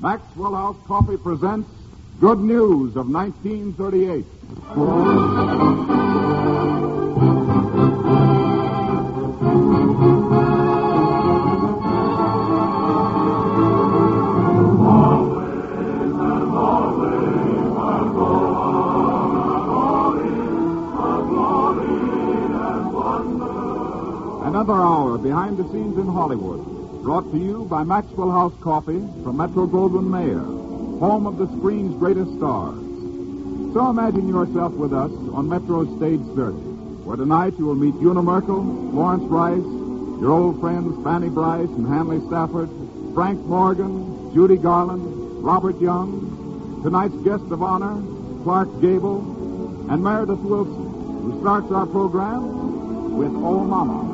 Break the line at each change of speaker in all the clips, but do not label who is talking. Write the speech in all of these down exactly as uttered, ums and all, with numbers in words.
Maxwell House Coffee presents Good News of nineteen thirty-eight. Another hour behind the scenes in Hollywood, brought to you by Maxwell House Coffee from Metro-Goldwyn-Mayer, home of the screen's greatest stars. So imagine yourself with us on Metro's Stage thirty, where tonight you will meet Una Merkel, Florence Rice, your old friends Fanny Bryce and Hanley Stafford, Frank Morgan, Judy Garland, Robert Young, tonight's guest of honor, Clark Gable, and Meredith Wilson, who starts our program with Oh Mama.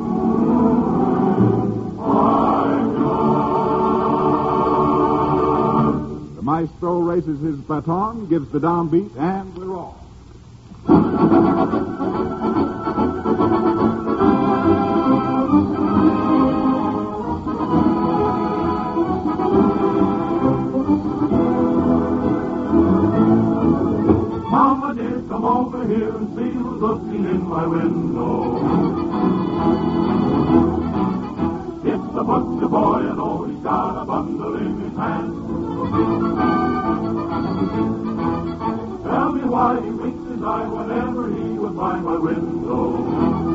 The maestro raises his baton, gives the downbeat, and we're off.
Mama dear, come over here and see who's looking in my window. It's the butcher boy, and oh, he's got a bundle in his hand. Tell me why he winks his eye whenever he was by my window.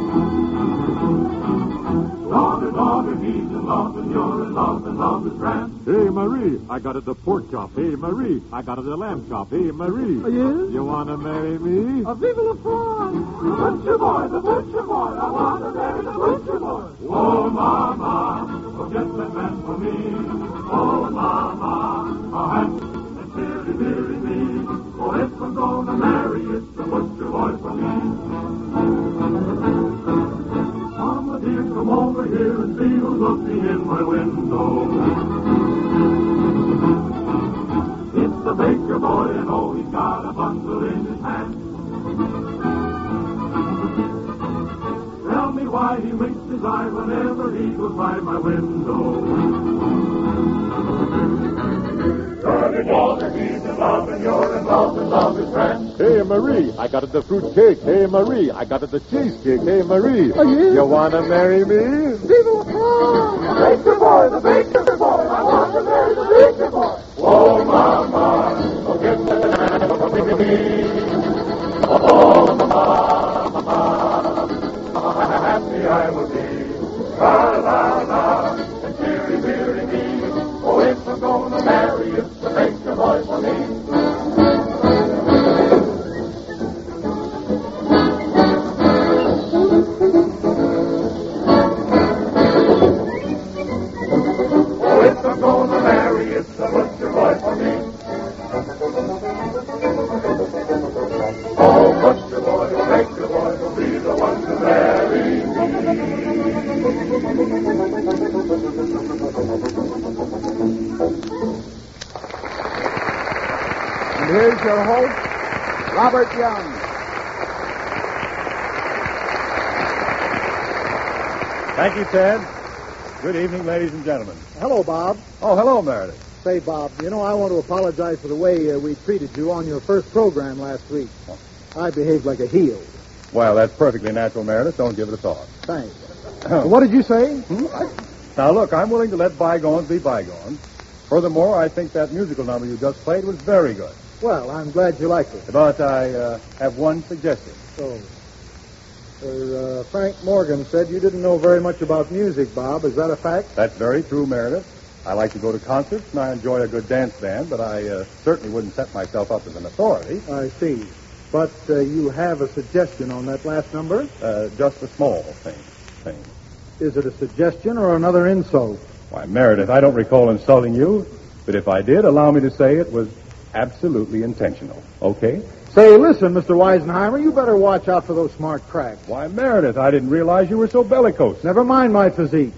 Daughter, daughter, he's in love, and you're in love, and love is grand.
Hey, Marie, I got it the pork chop. Hey, Marie, I got it the lamb chop. Hey, Marie.
Oh, yes?
You want to marry me?
A vive la France!
The butcher boy, the butcher boy, I want to marry the butcher boy. Oh, mama, forget that man for me. Oh, mama, a handsome and dearly, dearly me. Oh, if I'm gonna marry, it's the butcher boy for me. Mama dear, come over here and see who's looking in my window. It's the baker boy, and oh, he's got a bundle in his hand. Tell me why he winks his eye whenever he goes by my window. Daughter, daughter, he's in love, and you're in love, and love is grand.
Hey, Marie, I got it the fruit cake. Hey, Marie, I got it the cheesecake. Hey, Marie.
Oh, yes?
You want to marry me?
Vive la France!
The baker boy, the baker boy, I want to marry the baker boy. Oh, mama, forget that man for me. Oh, mama, mama, how happy I will be. La, la, la, and cheery, cheery me. Oh, if I'm gonna marry, it's the baker boy for me. Oh, if I'm gonna marry, it's the butcher boy for me. Oh, butcher boy, the baker boy will be the one to marry me.
And here's your host, Robert Young.
Thank you, Ted. Good evening, ladies and gentlemen.
Hello, Bob.
Oh, hello, Meredith.
Say, Bob, you know, I want to apologize for the way uh, we treated you on your first program last week. I behaved like a heel.
Well, that's perfectly natural, Meredith. Don't give it a thought.
Thanks. What did you say?
Hmm? Now, look, I'm willing to let bygones be bygones. Furthermore, I think that musical number you just played was very good.
Well, I'm glad you liked it.
But I uh, have one suggestion.
So, Sir, uh, Frank Morgan said you didn't know very much about music, Bob. Is that a fact?
That's very true, Meredith. I like to go to concerts, and I enjoy a good dance band, but I uh, certainly wouldn't set myself up as an authority.
I see. But uh, you have a suggestion on that last number?
Uh, just a small thing. thing.
Is it a suggestion or another insult?
Why, Meredith, I don't recall insulting you, but if I did, allow me to say it was absolutely intentional. Okay?
Say, listen, Mister Weisenheimer, you better watch out for those smart cracks.
Why, Meredith, I didn't realize you were so bellicose.
Never mind my physique.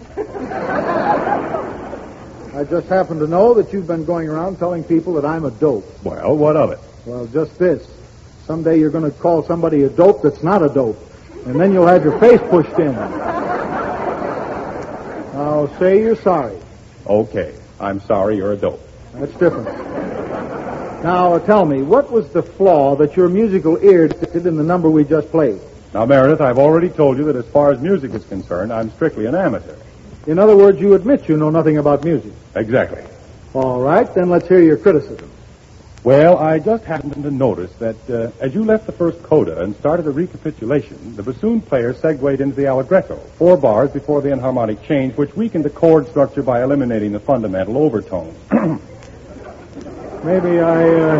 I just happen to know that you've been going around telling people that I'm a dope.
Well, what of it?
Well, just this. Someday you're going to call somebody a dope that's not a dope, and then you'll have your face pushed in. Now, say you're sorry.
Okay, I'm sorry you're a dope.
That's different. Now, uh, tell me, what was the flaw that your musical ear detected in the number we just played?
Now, Meredith, I've already told you that as far as music is concerned, I'm strictly an amateur.
In other words, you admit you know nothing about music.
Exactly.
All right, then let's hear your criticism.
Well, I just happened to notice that uh, as you left the first coda and started a recapitulation, the bassoon player segued into the allegretto, four bars before the enharmonic change, which weakened the chord structure by eliminating the fundamental overtones.
Maybe I, uh...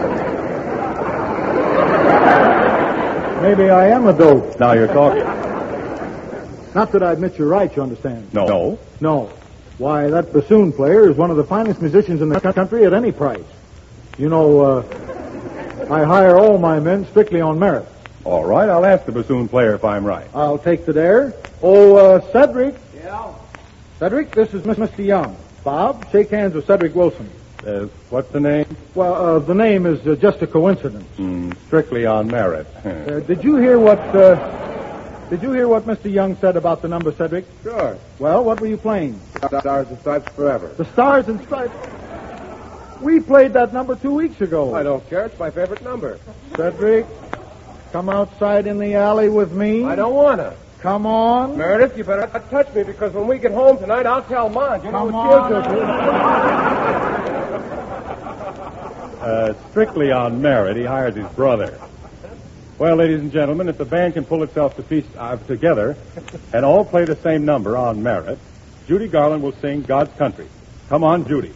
Maybe I am a dope.
Now you're talking.
Not that I admit you're right, you understand?
No. No?
No. Why, that bassoon player is one of the finest musicians in the country at any price. You know, uh, I hire all my men strictly on merit.
All right, I'll ask the bassoon player if I'm right.
I'll take the dare. Oh, uh, Cedric.
Yeah?
Cedric, this is Mister Young. Bob, shake hands with Cedric Wilson.
Uh, what's the name?
Well, uh, the name is uh, just a coincidence.
Mm, strictly on merit.
uh, did you hear what, uh, did you hear what Mister Young said about the number, Cedric?
Sure.
Well, what were you playing?
Stars and Stripes Forever.
The Stars and Stripes. We played that number two weeks ago.
I don't care. It's my favorite number.
Cedric, come outside in the alley with me.
I don't want to.
Come on.
Meredith, you better not touch me because when we get home tonight, I'll tell Mom. You know
Come
what
on.
she'll do.
Uh, strictly on merit, he hired his brother. Well, ladies and gentlemen, if the band can pull itself to piece, uh, together and all play the same number on merit, Judy Garland will sing God's Country. Come on, Judy.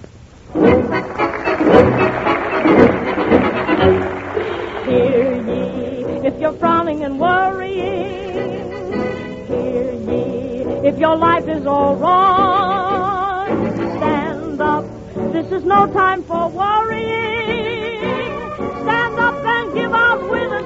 Hear ye, if you're frowning and worrying. Hear ye, if your life is all wrong. Stand up, this is no time for worrying. Stand up and give out with a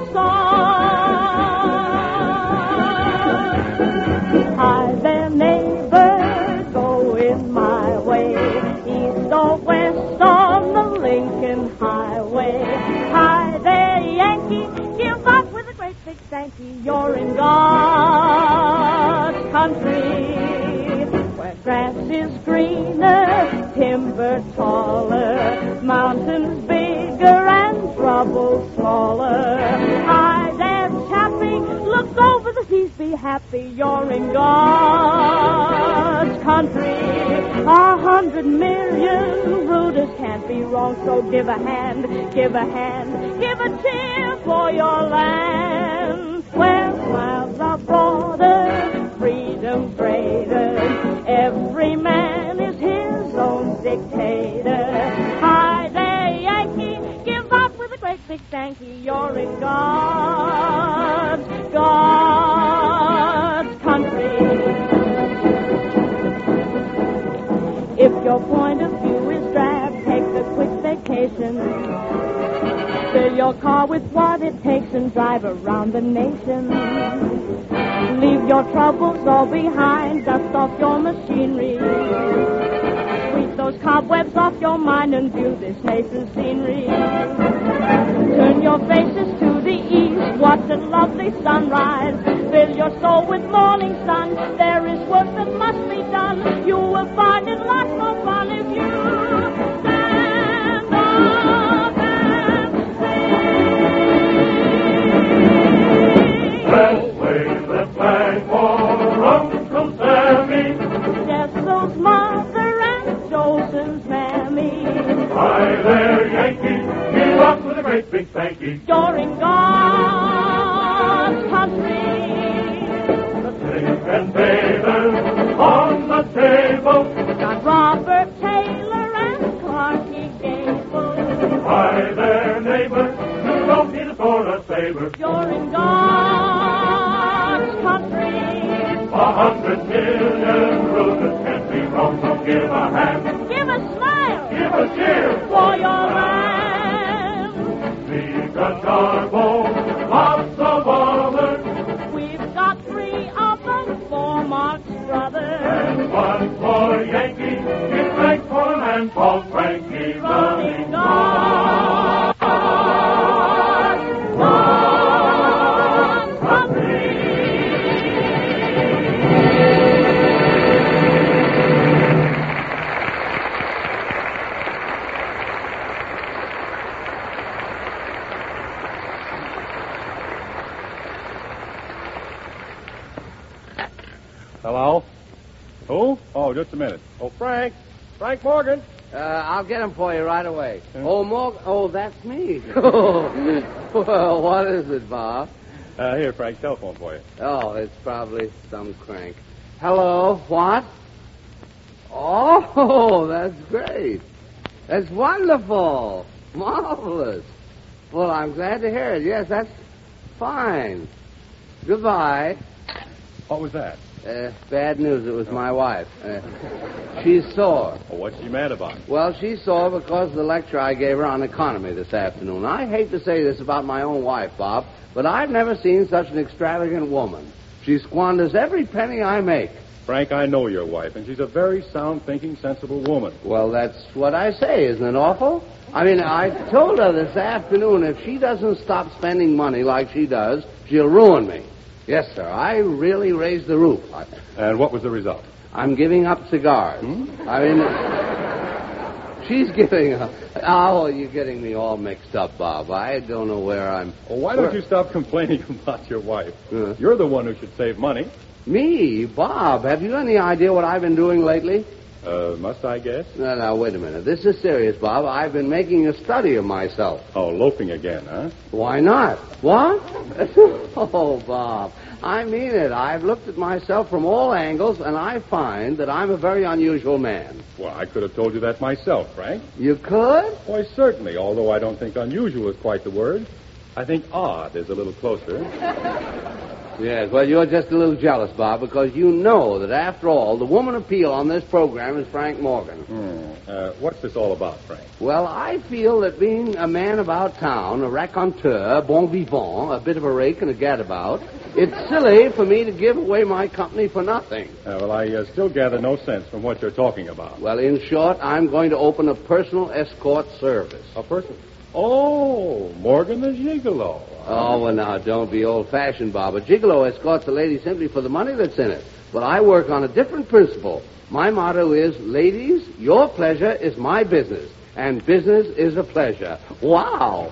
song. Hi there, neighbor, go in my way. East or west on the Lincoln Highway. Hi there, Yankee, give up with a great big thank you. You're in God's country, where grass is greener, timber taller, mountains bigger and trouble smaller. Hi there, Chappie, look over the seas, be happy. You're in God's country. A hundred million rooters can't be wrong, so give a hand, give a hand, give a cheer for your land. Where clouds are broader, freedom greater, every man is his own dictator. Hi there, Yankee, give up with a great big thank you. You're in God's, God's country. If your point of view is drab, take a quick vacation. Fill your car with what it takes and drive around the nation. Leave your troubles all behind, dust off your machinery. Sweep those cobwebs off your mind and view this nation's scenery. Turn your faces to the east, watch a lovely sunrise. Fill your soul with morning sun, there is work that must be done. You will find it lots more fun if you stand up and sing.
Let's wave the flag for Uncle Sammy.
Jessel's mother and Joseph's mammy.
Hi there, Yankee, give up with a great big thank you.
You're in God's country.
And bathers on the table.
Got Robert Taylor and Clarky Gable.
Hi there, neighbor, you don't need a sword or saber.
You're in God's country.
A hundred million rulers can't be wrong, so give a hand,
Give a smile
give a cheer
for your land.
We've got Garbo, lots of others,
We've got three of them, four Marx brothers.
and one for Yankee, it's right for a man called Frankie running
God, God's country.
Hello? Who? Oh, just a minute. Oh, Frank. Frank Morgan.
Uh, I'll get him for you right away. Hmm? Oh, Morgan. Oh, that's me. Well, what is it, Bob?
Uh, here, Frank, telephone for you.
Oh, it's probably some crank. Hello, what? Oh, that's great. That's wonderful. Marvelous. Well, I'm glad to hear it. Yes, that's fine. Goodbye.
What was that?
Uh, bad news. It was my wife. Uh, she's sore.
Well, what's she mad about?
Well, she's sore because of the lecture I gave her on economy this afternoon. I hate to say this about my own wife, Bob, but I've never seen such an extravagant woman. She squanders every penny I make.
Frank, I know your wife, and she's a very sound-thinking, sensible woman.
Well, that's what I say. Isn't it awful? I mean, I told her this afternoon if she doesn't stop spending money like she does, she'll ruin me. Yes, sir. I really raised the roof.
And what was the result?
I'm giving up cigars. Hmm? I mean, she's giving up. Oh, you're getting me all mixed up, Bob. I don't know where I'm...
Well, why don't
where...
you stop complaining about your wife?
Uh,
you're the one who should save money.
Me? Bob, have you any idea what I've been doing lately?
Uh, must I guess?
No, no, wait a minute. This is serious, Bob. I've been making a study of myself.
Oh, loafing again, huh?
Why not? What? Oh, Bob, I mean it. I've looked at myself from all angles, and I find that I'm a very unusual man.
Well, I could have told you that myself, Frank.
You could?
Why, certainly, although I don't think unusual is quite the word. I think odd is a little closer.
Yes, well, you're just a little jealous, Bob, because you know that, after all, the woman appeal on this program is Frank Morgan.
Hmm. Uh, what's this all about, Frank?
Well, I feel that being a man about town, a raconteur, bon vivant, a bit of a rake and a gadabout, it's silly for me to give away my company for nothing.
Uh, well, I uh, still gather no sense from what you're talking about.
Well, in short, I'm going to open a personal escort service.
A person? Oh, Morgan the Gigolo.
Oh, well, now, don't be old-fashioned, Bob. A gigolo escorts a lady simply for the money that's in it. But I work on a different principle. My motto is, ladies, your pleasure is my business, and business is a pleasure. Wow.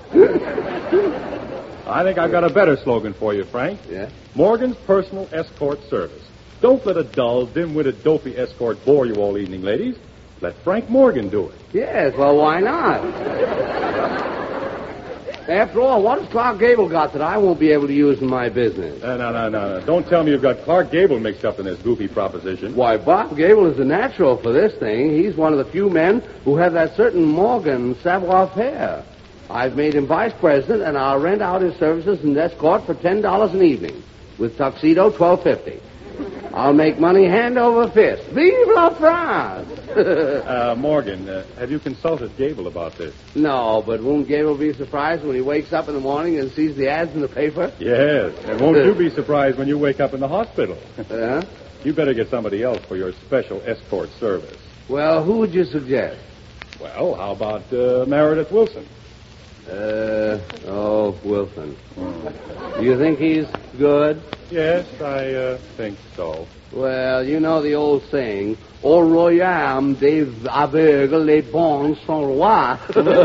I think I've got a better slogan for you, Frank.
Yeah?
Morgan's Personal Escort Service. Don't let a dull, dim-witted, dopey escort bore you all evening, ladies. Let Frank Morgan do it.
Yes, well, why not? After all, what has Clark Gable got that I won't be able to use in my business?
Uh, no, no, no, no. Don't tell me you've got Clark Gable mixed up in this goofy proposition.
Why, Bob Gable is a natural for this thing. He's one of the few men who have that certain Morgan savoir-faire. I've made him vice president, and I'll rent out his services and escort for ten dollars an evening. With tuxedo, twelve fifty. I'll make money hand over fist. Vive la France!
uh, Morgan, uh, have you consulted Gable about this?
No, but won't Gable be surprised when he wakes up in the morning and sees the ads in the paper?
Yes, and won't you be surprised when you wake up in the hospital?
uh?
You better get somebody else for your special escort service.
Well, who would you suggest?
Well, how about uh, Meredith Wilson?
Uh, oh, Wilson. Hmm. You think he's good?
Yes, I uh, think so.
Well, you know the old saying, au royaume des aveugles, les bons sont rois.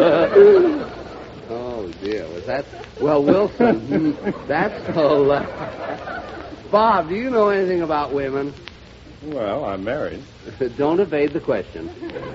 Oh, dear, was that... Well, Wilson, that's hilarious. Bob, do you know anything about women?
Well, I'm married.
Don't evade the question.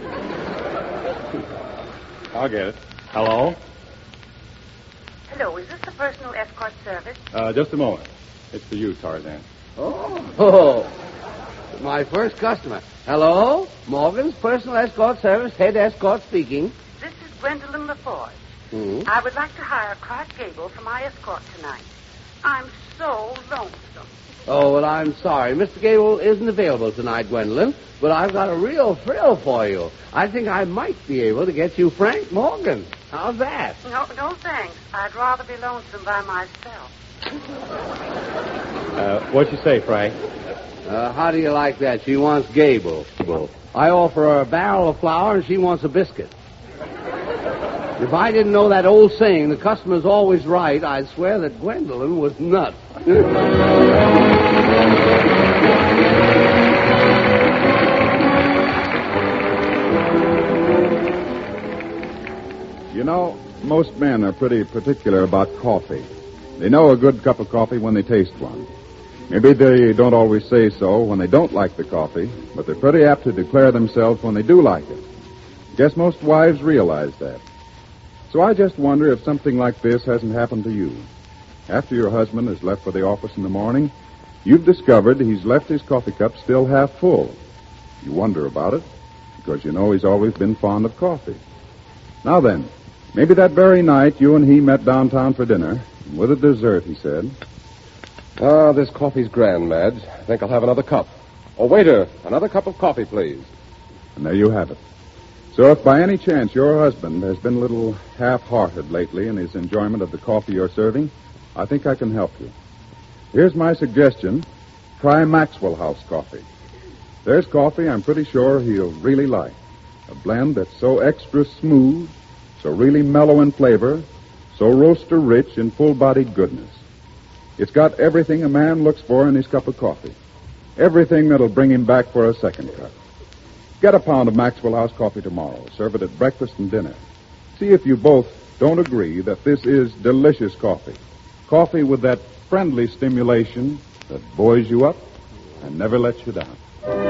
I'll get it. Hello?
Hello, is this the personal escort service?
Uh, just a moment. It's for you, Tarzan.
Oh, oh, my first customer. Hello? Morgan's Personal Escort Service, head escort speaking.
This is Gwendolyn LaForge.
Mm-hmm.
I would like to hire Clark Gable for my escort tonight. I'm so lonesome.
Oh, well, I'm sorry. Mister Gable isn't available tonight, Gwendolyn, but I've got a real thrill for you. I think I might be able to get you Frank Morgan. How's that?
No, no thanks. I'd rather be lonesome by myself.
Uh, what'd you say, Frank?
Uh, how do you like that? She wants Gable. I offer her a barrel of flour, and she wants a biscuit. If I didn't know that old saying, the customer's always right, I'd swear that Gwendolyn was nuts.
You know, most men are pretty particular about coffee. They know a good cup of coffee when they taste one. Maybe they don't always say so when they don't like the coffee, but they're pretty apt to declare themselves when they do like it. Guess most wives realize that. So I just wonder if something like this hasn't happened to you. After your husband has left for the office in the morning, you've discovered he's left his coffee cup still half full. You wonder about it, because you know he's always been fond of coffee. Now then, maybe that very night you and he met downtown for dinner, and with a dessert, he said,
Ah, this coffee's grand, Madge. I think I'll have another cup. Oh, waiter, another cup of coffee, please.
And there you have it. So if by any chance your husband has been a little half-hearted lately in his enjoyment of the coffee you're serving, I think I can help you. Here's my suggestion. Try Maxwell House coffee. There's coffee I'm pretty sure he'll really like. A blend that's so extra smooth, so really mellow in flavor, so roaster rich in full-bodied goodness. It's got everything a man looks for in his cup of coffee. Everything that'll bring him back for a second cup. Get a pound of Maxwell House coffee tomorrow. Serve it at breakfast and dinner. See if you both don't agree that this is delicious coffee. Coffee with that friendly stimulation that buoys you up and never lets you down.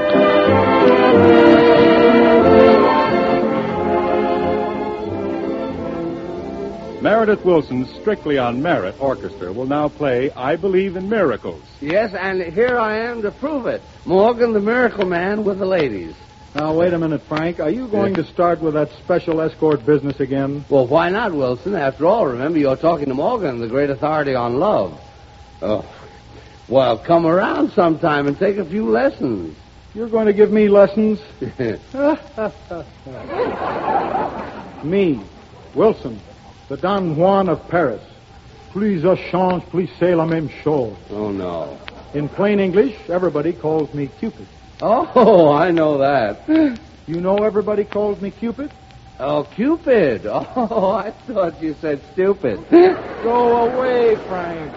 Meredith Wilson's Strictly on Merit Orchestra will now play I Believe in Miracles.
Yes, and here I am to prove it. Morgan, the miracle man, with the ladies.
Now, wait a minute, Frank. Are you going to start with that special escort business again?
Well, why not, Wilson? After all, remember, you're talking to Morgan, the great authority on love. Oh, well, come around sometime and take a few lessons.
You're going to give me lessons? Me, Wilson, the Don Juan of Paris. Plusieurs chances, plus c'est la même chose.
Oh, no.
In plain English, everybody calls me Cupid.
Oh, I know that.
You know everybody calls me Cupid?
Oh, Cupid. Oh, I thought you said stupid.
Go away, Frank.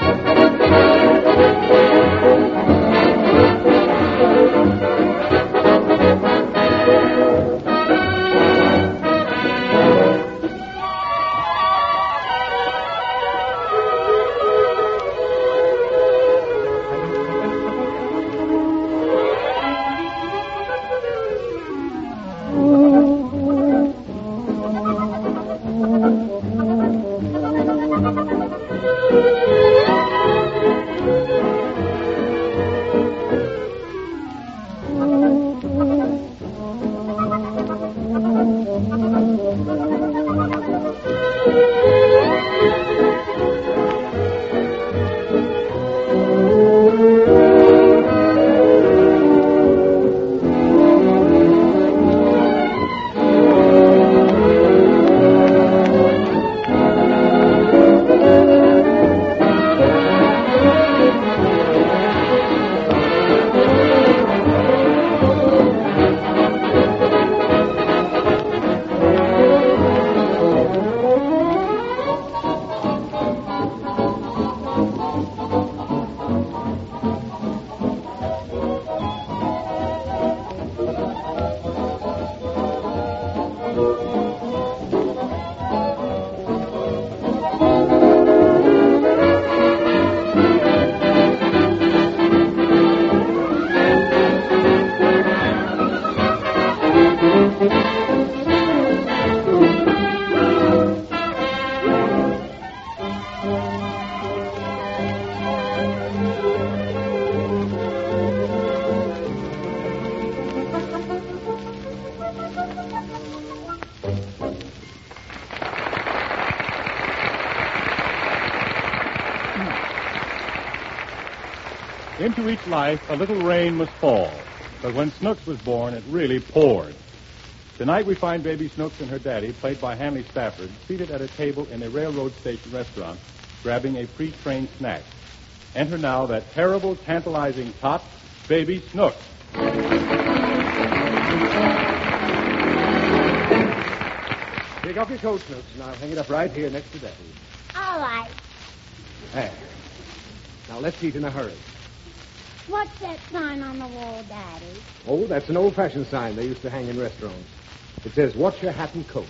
Into each life, a little rain must fall. But when Snooks was born, it really poured. Tonight we find baby Snooks and her daddy, played by Hanley Stafford, seated at a table in a railroad station restaurant, grabbing a pre-trained snack. Enter now that terrible, tantalizing tot, baby Snooks.
Take off your coat, Snooks, and I'll hang it up right here next to Daddy.
All right.
There. Now, let's eat in a hurry.
What's that sign on the wall, Daddy?
Oh, that's an old-fashioned sign they used to hang in restaurants. It says, watch your hat and coat.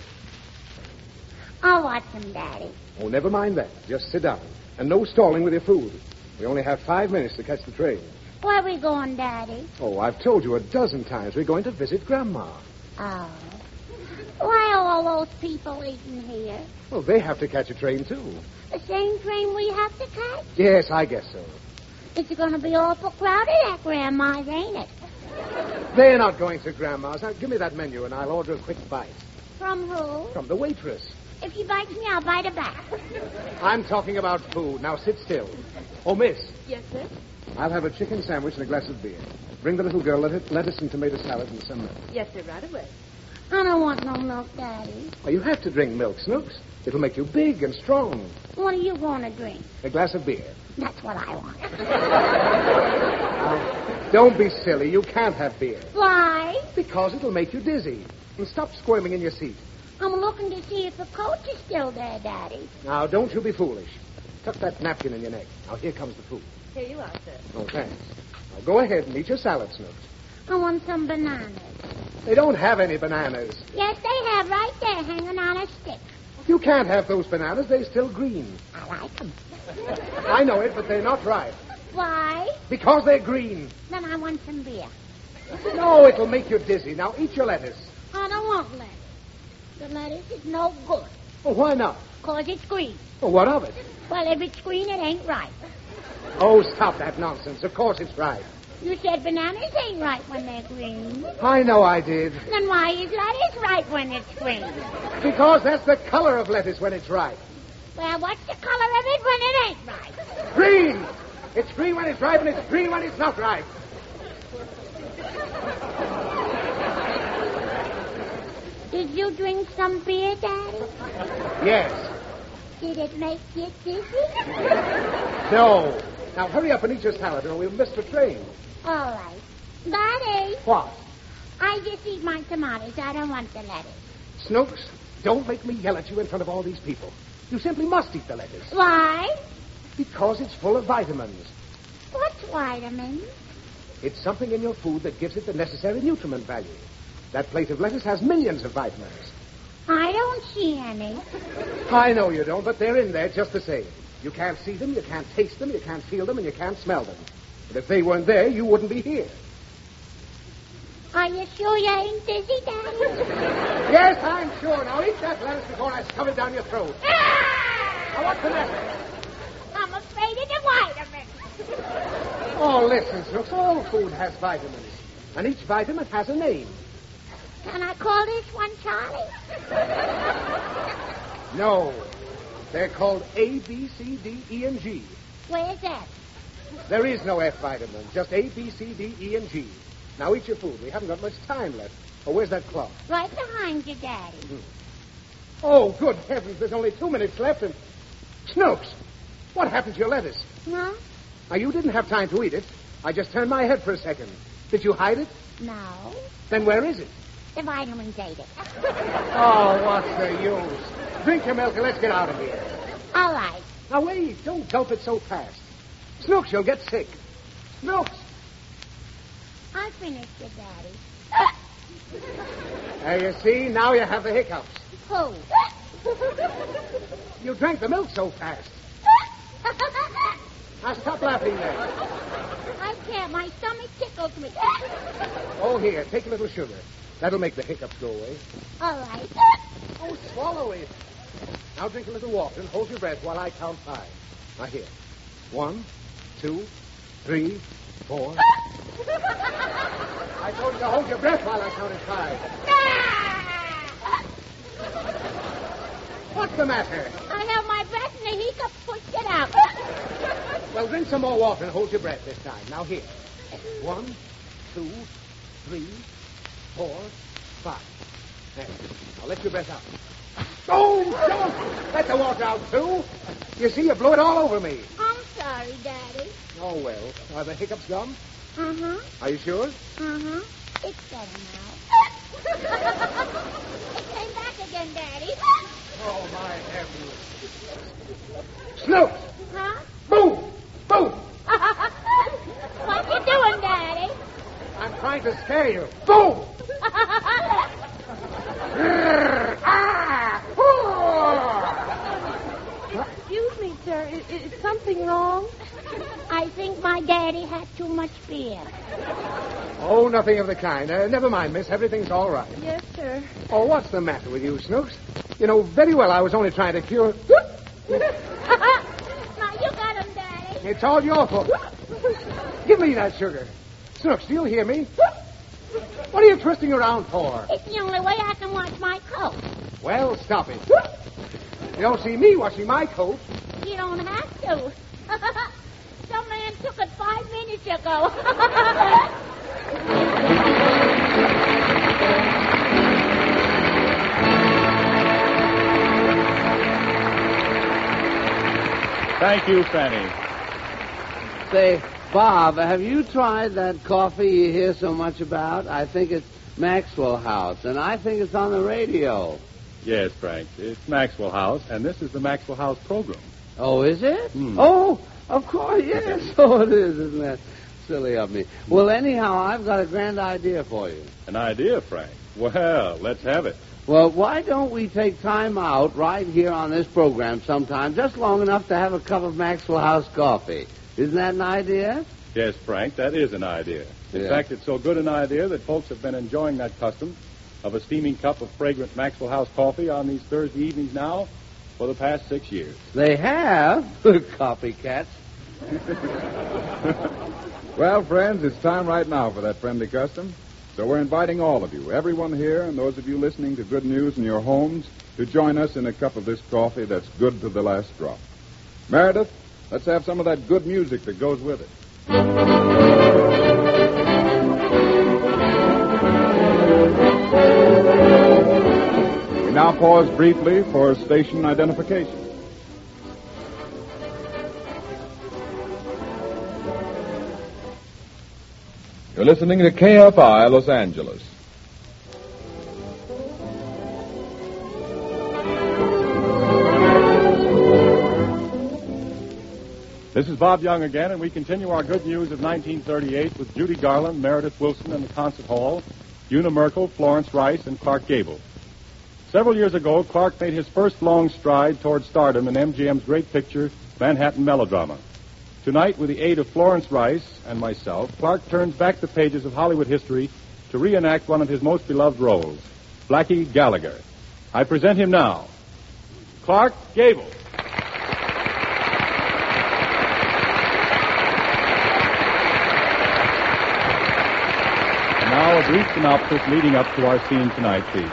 I'll watch them, Daddy.
Oh, never mind that. Just sit down. And no stalling with your food.
We only have five minutes to catch the train.
Where are we going, Daddy?
Oh, I've told you a dozen times we're going to visit Grandma.
Oh. Why are all those people eating here?
Well, they have to catch a train, too.
The same train we have to catch?
Yes, I guess so.
It's going to be awful crowded at Grandma's, ain't it?
They're not going to Grandma's. Now, give me that menu, and I'll order a quick bite.
From who?
From the waitress.
If she bites me, I'll bite her back.
I'm talking about food. Now, sit still. Oh, miss.
Yes, sir?
I'll have a chicken sandwich and a glass of beer. Bring the little girl lettuce, lettuce and tomato salad and some milk.
Yes, sir, right away.
I don't want no milk, Daddy.
Well, you have to drink milk, Snooks. It'll make you big and strong.
What are you going to drink?
A glass of beer.
That's what I want.
Now, don't be silly. You can't have beer.
Why?
Because it'll make you dizzy. And stop squirming in your seat.
I'm looking to see if the coach is still there, Daddy.
Now, don't you be foolish. Tuck that napkin in your neck. Now, here comes the food.
Here you are, sir.
Oh, thanks. Now, go ahead and eat your salad, Snooks.
I want some bananas.
They don't have any bananas.
Yes, they have right there hanging on a stick.
You can't have those bananas. They're still green.
I like them.
I know it, but they're not ripe.
Why?
Because they're green.
Then I want some beer.
No, it'll make you dizzy. Now, eat your lettuce.
I don't want lettuce. The lettuce is no good.
Well, why not?
Because it's green.
Well, what of it?
Well, if it's green, it ain't ripe.
Oh, stop that nonsense. Of course it's ripe.
You said bananas ain't ripe when they're green.
I know I did.
Then why is lettuce ripe when it's green?
Because that's the color of lettuce when it's ripe.
Well, what's the color of it when it ain't ripe?
Green! It's green when it's ripe, and it's green when it's not ripe.
Did you drink some beer, Daddy?
Yes.
Did it make you dizzy?
No. Now, hurry up and eat your salad, or we'll miss the train.
All right. Daddy.
What?
I just eat my tomatoes. I don't want the lettuce.
Snooks, don't make me yell at you in front of all these people. You simply must eat the lettuce.
Why?
Because it's full of vitamins.
What's vitamins?
It's something in your food that gives it the necessary nutriment value. That plate of lettuce has millions of vitamins.
I don't see any.
I know you don't, but they're in there just the same. You can't see them, you can't taste them, you can't feel them, and you can't smell them. But if they weren't there, you wouldn't be here.
Are you sure you ain't dizzy, Daddy?
Yes, I'm sure. Now eat that lettuce before I shove it down your throat.
Ah!
Now, what's the matter?
I'm afraid of the vitamins.
Oh, listen, Snooks, all food has vitamins. And each vitamin has a name.
Can I call this one Charlie?
No. They're called A, B, C, D, E, and G.
Where's that?
There is no F vitamin, just A, B, C, D, E, and G. Now eat your food. We haven't got much time left. Oh, where's that clock?
Right behind you, Daddy.
Hmm. Oh, good heavens, there's only two minutes left and... Snooks, what happened to your lettuce?
Huh?
Now, you didn't have time to eat it. I just turned my head for a second. Did you hide it?
No.
Then where is it?
The vitamins ate it.
Oh, what's the use? Drink your milk and let's get out of here.
All right.
Now, wait. Don't gulp it so fast. Snooks, you'll get sick. Snooks.
I finished it, Daddy.
There you see. Now you have the hiccups.
Who?
You drank the milk so fast. Now, stop laughing there.
I can't. My stomach tickles me.
Oh, here. Take a little sugar. That'll make the hiccups go away.
All right.
Oh, swallow it. Now drink a little water and hold your breath while I count five. Now, here. One, two, three, four. I told you to hold your breath while I counted five. What's the matter?
I held my breath and the hiccup pushed it out.
Well, drink some more water and hold your breath this time. Now, here. One, two, three, four, five. There. Now, let your breath out. Oh, don't! Let the water out, too. You see, you blew it all over me.
I'm sorry, Daddy.
Oh, well. Are the hiccups gone?
Uh-huh.
Are you sure?
Uh-huh. It's better now. It came back again, Daddy.
Oh, my heavens. Snooks!
Huh?
Boom! Boom!
What you doing, Daddy?
I'm trying to scare you. Boom!
Excuse me, sir. Is, is something wrong?
I my daddy had too much beer.
Oh, nothing of the kind. Uh, never mind, miss. Everything's all right.
Yes, sir.
Oh, what's the matter with you, Snooks? You know, very well, I was only trying to cure...
Now, you got him, Daddy.
It's all your fault. Give me that sugar. Snooks, do you hear me? What are you twisting around for?
It's the only way I can wash my coat.
Well, stop it. You don't see me washing my coat.
You don't have to. Some man took it five minutes ago.
Thank you, Fanny.
Say, Bob, have you tried that coffee you hear so much about? I think it's Maxwell House, and I think it's on the radio.
Yes, Frank. It's Maxwell House, and this is the Maxwell House program.
Oh, is it?
Hmm.
Oh, of course, yes. Oh, it is, isn't that silly of me? Well, anyhow, I've got a grand idea for you.
An idea, Frank? Well, let's have it.
Well, why don't we take time out right here on this program sometime, just long enough to have a cup of Maxwell House coffee? Isn't that an idea?
Yes, Frank, that is an idea. In
Yeah.
fact, it's so good an idea that folks have been enjoying that custom of a steaming cup of fragrant Maxwell House coffee on these Thursday evenings now for the past six years.
They have. Copycats.
Well, friends, it's time right now for that friendly custom. So we're inviting all of you, everyone here, and those of you listening to Good News in your homes, to join us in a cup of this coffee that's good to the last drop. Meredith, let's have some of that good music that goes with it. We now pause briefly for station identification. You're listening to K F I Los Angeles.
This is Bob Young again, and we continue our good news of nineteen thirty-eight with Judy Garland, Meredith Wilson in the concert hall, Una Merkel, Florence Rice, and Clark Gable. Several years ago, Clark made his first long stride toward stardom in M G M's great picture, Manhattan Melodrama. Tonight, with the aid of Florence Rice and myself, Clark turns back the pages of Hollywood history to reenact one of his most beloved roles, Blackie Gallagher. I present him now, Clark Gable. And now a brief synopsis leading up to our scene tonight, please.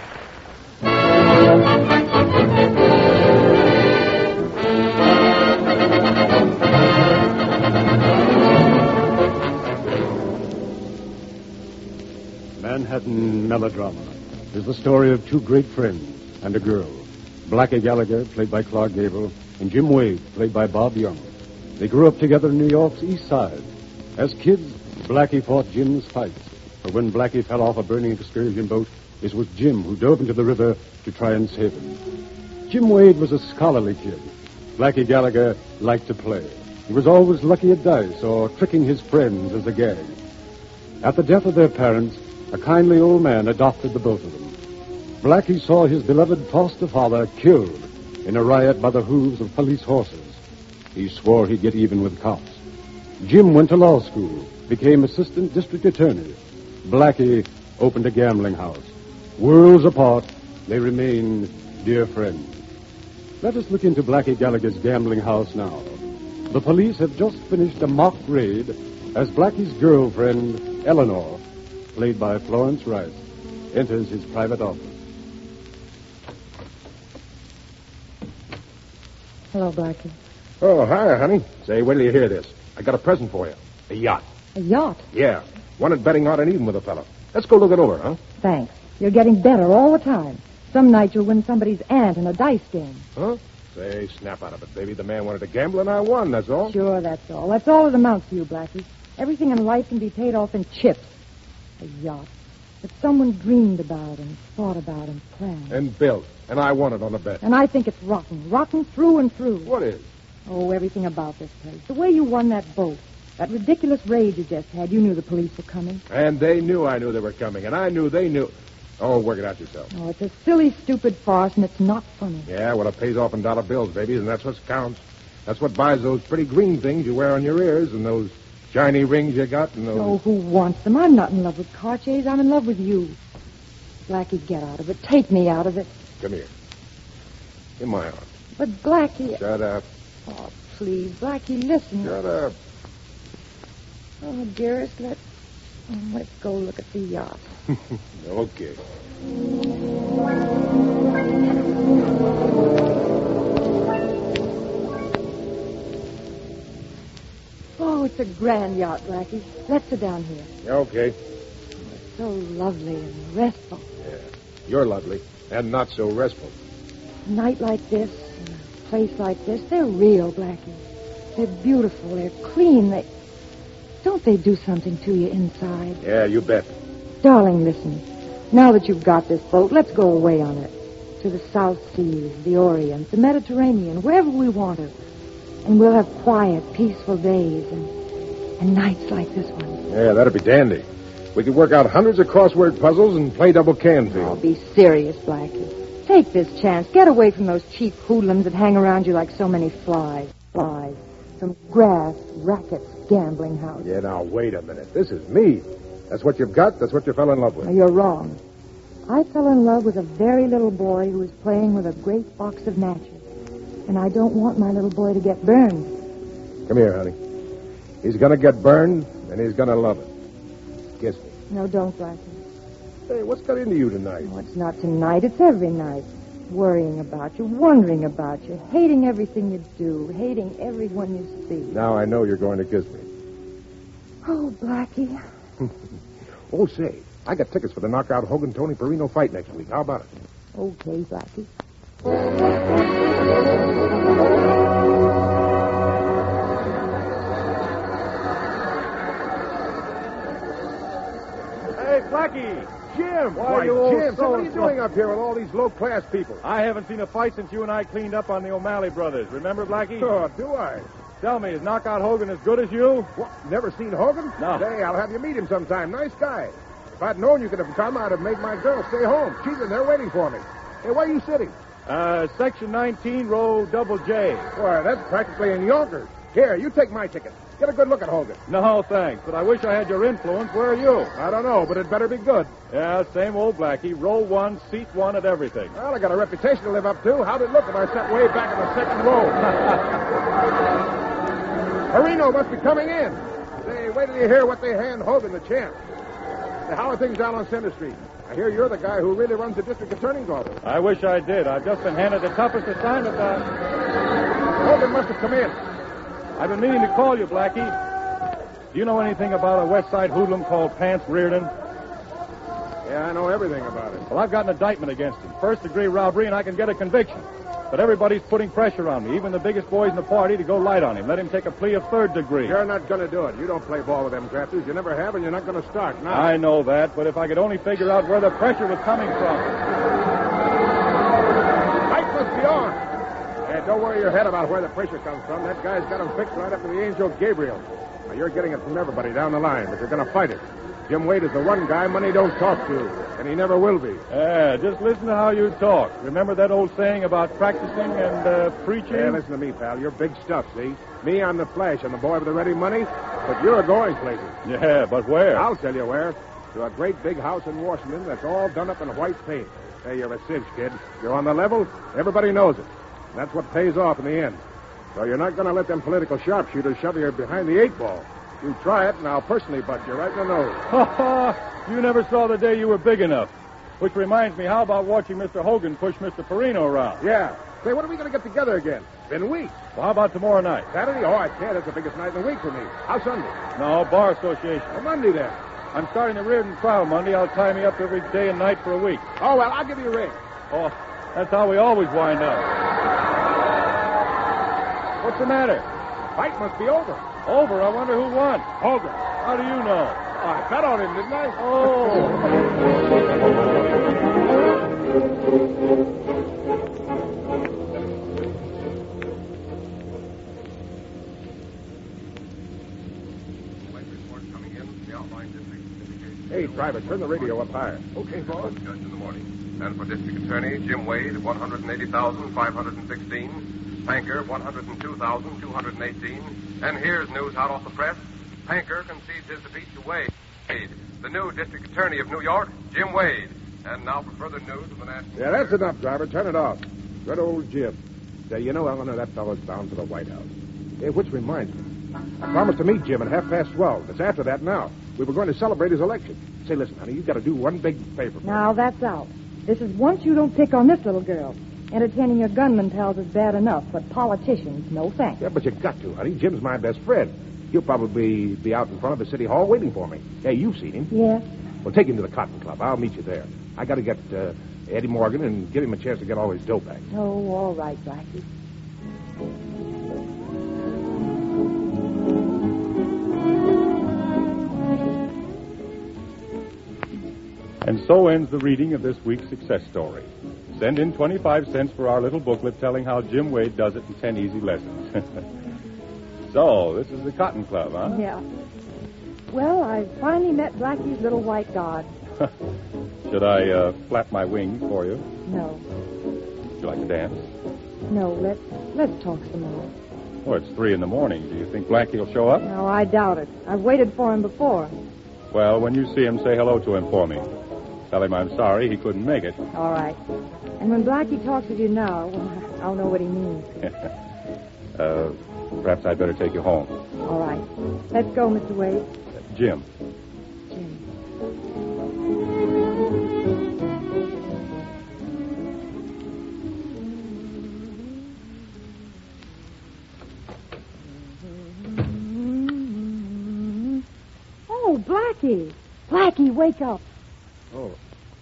Manhattan Melodrama is the story of two great friends and a girl. Blackie Gallagher, played by Clark Gable, and Jim Wade, played by Bob Young. They grew up together in New York's East Side. As kids, Blackie fought Jim's fights. But when Blackie fell off a burning excursion boat, it was Jim who dove into the river to try and save him. Jim Wade was a scholarly kid. Blackie Gallagher liked to play. He was always lucky at dice or tricking his friends as a gag. At the death of their parents, a kindly old man adopted the both of them. Blackie saw his beloved foster father killed in a riot by the hooves of police horses. He swore he'd get even with cops. Jim went to law school, became assistant district attorney. Blackie opened a gambling house. Worlds apart, they remain dear friends. Let us look into Blackie Gallagher's gambling house now. The police have just finished a mock raid as Blackie's girlfriend, Eleanor, played by Florence Rice, enters his private office.
Hello, Blackie.
Oh, hi, honey. Say, wait till you hear this. I got a present for you. A yacht.
A yacht?
Yeah. Wanted betting on it even with a fella. Let's go look it over, huh?
Thanks. You're getting better all the time. Some night you'll win somebody's aunt in a dice game.
Huh? Say, snap out of it, baby. The man wanted to gamble, and I won, that's all.
Sure, that's all. That's all it amounts to you, Blackie. Everything in life can be paid off in chips. A yacht that someone dreamed about and thought about and planned.
And built. And I won it on a bet.
And I think it's rotten. Rotten through and through.
What is?
Oh, everything about this place. The way you won that boat. That ridiculous raid you just had. You knew the police were coming.
And they knew I knew they were coming. And I knew they knew. Oh, work it out yourself.
Oh, it's a silly, stupid farce, and it's not funny.
Yeah, well, it pays off in dollar bills, baby, and that's what counts. That's what buys those pretty green things you wear on your ears and those shiny rings you got and those...
Oh, who wants them? I'm not in love with Cartiers. I'm in love with you. Blackie, get out of it. Take me out of it.
Come here. In my arms.
But, Blackie...
Shut up.
Oh, please, Blackie, listen.
Shut up.
Oh, dearest, let, oh, let's go look at the yacht.
Okay.
Oh, it's a grand yacht, Blackie. Let's sit down here.
Okay.
It's so lovely and restful.
Yeah. You're lovely and not so restful.
A night like this, and a place like this, they're real, Blackie. They're beautiful. They're clean. They... Don't they do something to you inside?
Yeah, you bet.
Darling, listen. Now that you've got this boat, let's go away on it. To the South Seas, the Orient, the Mediterranean, wherever we want to. And we'll have quiet, peaceful days and, and nights like this one.
Yeah, that'd be dandy. We could work out hundreds of crossword puzzles and play double Canfield.
Oh, be serious, Blackie. Take this chance. Get away from those cheap hoodlums that hang around you like so many flies. Flies. From grass, rackets, gambling houses.
Yeah, now, wait a minute. This is me. That's what you've got. That's what you fell in love with.
Now, you're wrong. I fell in love with a very little boy who was playing with a great box of matches. And I don't want my little boy to get burned.
Come here, honey. He's going to get burned, and he's going to love it. Kiss me.
No, don't, Blackie.
Hey, what's got into you tonight?
Oh, it's not tonight. It's every night. Worrying about you, wondering about you, hating everything you do, hating everyone you see.
Now I know you're going to kiss me.
Oh, Blackie.
Oh, say, I got tickets for the knockout Hogan-Tony Perino fight next week. How about it?
Okay, Blackie.
Hey, Blackie!
Jim!
Why,
Why,
you old
Jim, so
soul
what are you
sucker.
doing up here with all these low-class people?
I haven't seen a fight since you and I cleaned up on the O'Malley brothers. Remember, Blackie?
Oh, do I?
Tell me, is Knockout Hogan as good as you?
What, never seen Hogan?
No.
Say, I'll have you meet him sometime. Nice guy. If I'd known you could have come, I'd have made my girl stay home. She's in there waiting for me. Hey, where are you sitting?
Uh, section nineteen, row double J.
Why, that's practically in Yonkers. Here, you take my ticket. Get a good look at Hogan.
No, thanks, but I wish I had your influence. Where are you?
I don't know, but it better be good.
Yeah, same old Blackie. Row one, seat one at everything.
Well, I got a reputation to live up to. How'd it look if I sat way back in the second row? Perino must be coming in. Say, wait till you hear what they hand Hogan, the champ. Say, how are things down on Center Street? I hear you're the guy who really runs the district attorney's office.
I wish I did. I've just been handed the toughest assignment. Uh...
Hogan must have come in.
I've been meaning to call you, Blackie. Do you know anything about a West Side hoodlum called Pants Reardon?
Yeah, I know everything about it.
Well, I've got an indictment against him. First-degree robbery, and I can get a conviction. But everybody's putting pressure on me, even the biggest boys in the party, to go light on him. Let him take a plea of third degree.
You're not going to do it. You don't play ball with them grafters. You never have, and you're not going to start now.
I know that, but if I could only figure out where the pressure was coming from.
Fight must be on. And don't worry your head about where the pressure comes from. That guy's got him fixed right up to the Angel Gabriel. Now, you're getting it from everybody down the line, but you're going to fight it. Jim Wade is the one guy money don't talk to, and he never will be.
Yeah, just listen to how you talk. Remember that old saying about practicing and uh, preaching?
Yeah, listen to me, pal. You're big stuff, see? Me, I'm the Flash and the boy with the ready money, but you're going places.
Yeah, but where?
I'll tell you where. To a great big house in Washington that's all done up in white paint. Hey, you're a cinch, kid. You're on the level. Everybody knows it. That's what pays off in the end. So you're not going to let them political sharpshooters shove you behind the eight ball. You try it, and I'll personally butt you right in the nose.
Ha ha! You never saw the day you were big enough. Which reminds me, how about watching Mister Hogan push Mister Perino around?
Yeah. Say, when are we going to get together again? Been weeks.
Well, how about tomorrow night?
Saturday? Oh, I can't. That's the biggest night in the week for me. How's Sunday?
No, Bar Association.
Well, Monday, then.
I'm starting the Reardon trial Monday. I'll tie me up every day and night for a week.
Oh, well, I'll give you a ring.
Oh, that's how we always wind up. What's the matter?
Fight must be over.
Over? I wonder who won.
Hogan.
How do you know?
Oh, I bet on him, didn't I? Hey, Private, turn the radio up higher. Okay, boss.
Judge in the morning. And for District Attorney Jim Wade, one hundred eighty thousand five hundred sixteen. Panker, one hundred two thousand two hundred eighteen. And here's news hot off the press. Panker concedes his defeat to Wade, the new district attorney of New York, Jim Wade. And now for further news of the national...
Yeah, that's enough, driver. Turn it off. Good old Jim. Say, you know, Eleanor, that fellow's bound for the White House. Hey, which reminds me. I promised to meet Jim at half past twelve. It's after that now. We were going to celebrate his election. Say, listen, honey, you've got to do one big favor for
Now, that's out. This is once you don't pick on this little girl. Entertaining your gunman pals is bad enough, but politicians, no thanks.
Yeah, but you got to, honey. Jim's my best friend. He'll probably be out in front of the city hall waiting for me. Hey, you've seen him.
Yes.
Well, take him to the Cotton Club. I'll meet you there. I got to get uh, Eddie Morgan and give him a chance to get all his dough back.
Oh, all right, Blackie.
And so ends the reading of this week's success story. Send in twenty-five cents for our little booklet telling how Jim Wade does it in ten easy lessons. So, this is the Cotton Club, huh?
Yeah. Well, I finally met Blackie's little white god.
Should I uh, flap my wings for you?
No.
Would you like to dance?
No, let's, let's talk some more.
Oh, it's three in the morning. Do you think Blackie will show up?
No, I doubt it. I've waited for him before.
Well, when you see him, say hello to him for me. Tell him I'm sorry he couldn't make it.
All right. And when Blackie talks with you now, well, I'll know what he means.
uh, perhaps I'd better take you home.
All right. Let's go, Mister Wade.
Uh, Jim.
Jim. Oh, Blackie. Blackie, wake up.
Oh.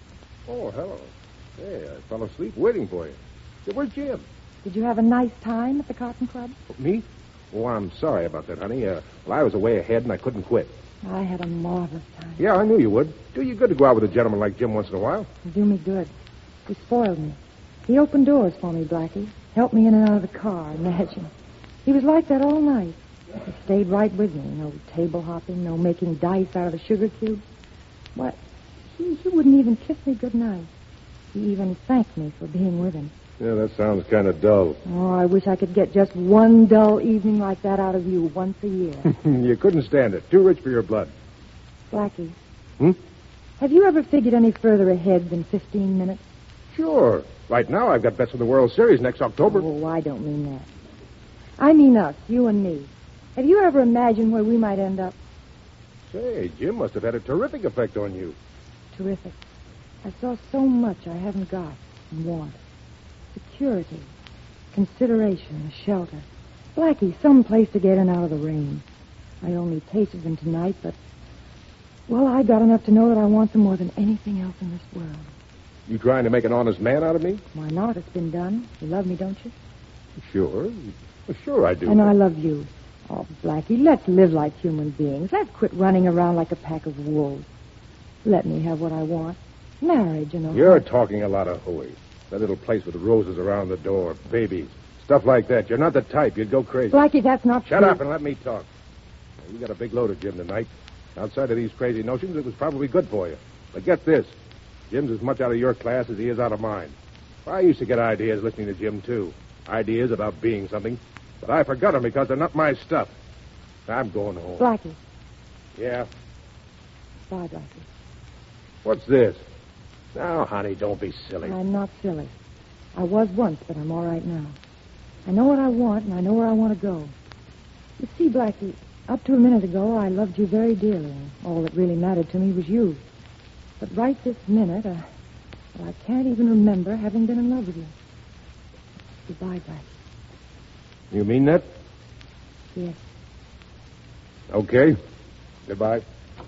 Oh, hello. Hey, I fell asleep waiting for you. Hey, where's Jim?
Did you have a nice time at the Cotton Club?
Me? Oh, I'm sorry about that, honey. Uh, well, I was away ahead and I couldn't quit.
I had a marvelous time.
Yeah, I knew you would. Do you good to go out with a gentleman like Jim once in a while?
You do me good. He spoiled me. He opened doors for me, Blackie. Helped me in and out of the car, imagine. He was like that all night. He stayed right with me. No table hopping, no making dice out of a sugar cube. What? He, he wouldn't even kiss me goodnight. He even thanked me for being with him.
Yeah, that sounds kind of dull.
Oh, I wish I could get just one dull evening like that out of you once a year.
You couldn't stand it. Too rich for your blood.
Blackie.
Hmm?
Have you ever figured any further ahead than fifteen minutes?
Sure. Right now, I've got bets in the World Series next October.
Oh, I don't mean that. I mean us, you and me. Have you ever imagined where we might end up?
Say, Jim must have had a terrific effect on you.
Terrific. I saw so much I haven't got and want. Security, consideration, a shelter. Blackie, some place to get in out of the rain. I only tasted them tonight, but, well, I got enough to know that I want them more than anything else in this world.
You trying to make an honest man out of me?
Why not? It's been done. You love me, don't you?
Sure. Sure I do.
And I love you. Oh, Blackie, let's live like human beings. Let's quit running around like a pack of wolves. Let me have what I want. Marriage and all.
You're talking a lot of hooey. That little place with roses around the door, babies, stuff like that. You're not the type. You'd go crazy.
Blackie, that's not
Shut
true.
up and let me talk. You got a big load of Jim tonight. Outside of these crazy notions, it was probably good for you. But get this. Jim's as much out of your class as he is out of mine. I used to get ideas listening to Jim, too. Ideas about being something. But I forgot them because they're not my stuff. I'm going home.
Blackie.
Yeah?
Bye, Blackie.
What's this? Now, honey, don't be silly.
I'm not silly. I was once, but I'm all right now. I know what I want, and I know where I want to go. You see, Blackie, up to a minute ago, I loved you very dearly, and all that really mattered to me was you. But right this minute, uh, well, I can't even remember having been in love with you. Goodbye, Blackie.
You mean that?
Yes.
Okay. Goodbye.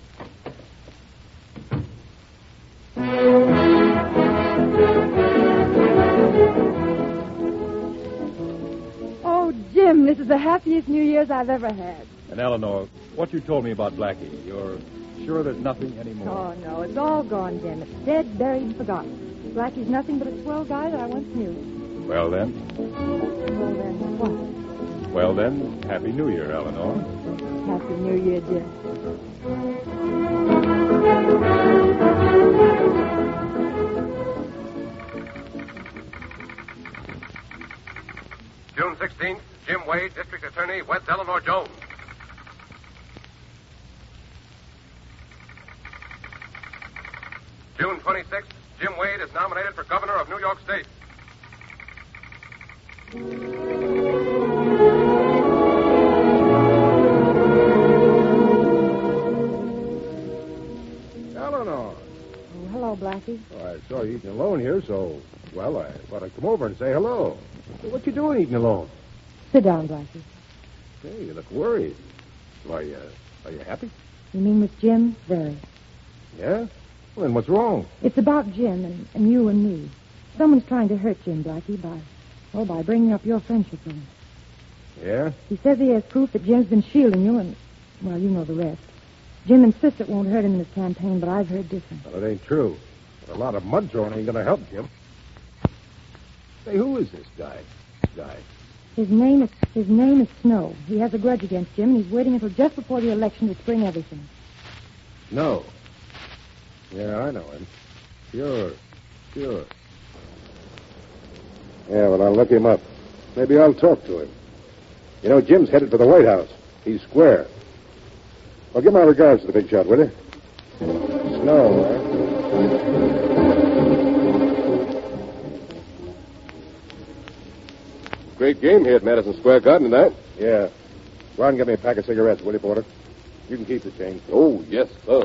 Oh, Jim, this is the happiest New Year's I've ever had.
And Eleanor, what you told me about Blackie, you're sure there's nothing anymore?
Oh, no, it's all gone, Jim. It's dead, buried, and forgotten. Blackie's nothing but a swell guy that I once knew.
Well, then.
Well, then, what?
Well, then, Happy New Year, Eleanor.
Happy New Year, Jim.
June sixteenth, Jim Wade, District Attorney, West Eleanor Jones. June twenty-sixth, Jim Wade is nominated for Governor of New York State.
Eleanor.
Oh, hello, Blackie.
Oh, I saw you eating alone here, so, well, I thought I'd come over and say hello. What you doing eating alone?
Sit down, Blackie.
Hey, you look worried. Why, uh, are you happy?
You mean with Jim? Very.
Yeah? Well, then what's wrong?
It's about Jim and, and you and me. Someone's trying to hurt Jim, Blackie, by, well, by bringing up your friendship with him.
Yeah?
He says he has proof that Jim's been shielding you, and, well, you know the rest. Jim insists it won't hurt him in his campaign, but I've heard different.
Well, it ain't true. But a lot of mud throwing ain't going to help Jim. Say, who is this guy? Guy?
His name is his name is Snow. He has a grudge against Jim, and he's waiting until just before the election to spring everything.
No. Yeah, I know him. Sure. Sure. Yeah, well, I'll look him up. Maybe I'll talk to him. You know, Jim's headed for the White House. He's square. Well, give my regards to the big shot, will you? Snow, eh?
Great game here at Madison Square Garden tonight.
Yeah. Go out and get me a pack of cigarettes, will you, Porter? You can keep the change.
Oh, yes, sir.